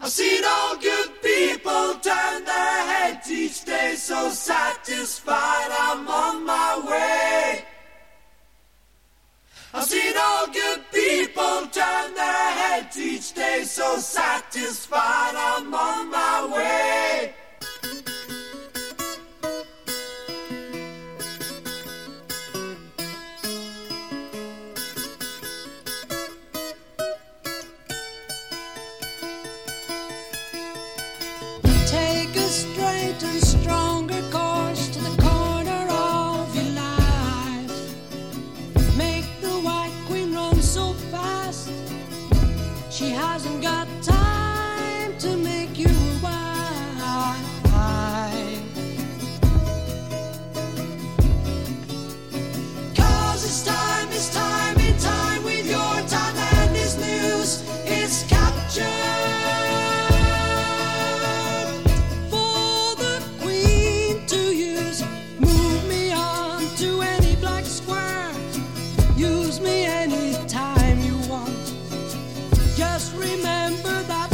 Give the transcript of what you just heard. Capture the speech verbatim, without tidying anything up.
I've seen all good people turn their heads each day, so satisfied I'm on my way. I've seen all good people turn their heads each day, so satisfied I'm on my way. Take a straight and stronger course to the corner of your life. Make the White Queen run so fast, she hasn't got time to make you wife. 'Cause it's time, it's time, in time with your time, and this news is captured. Use me anytime you want. Just remember that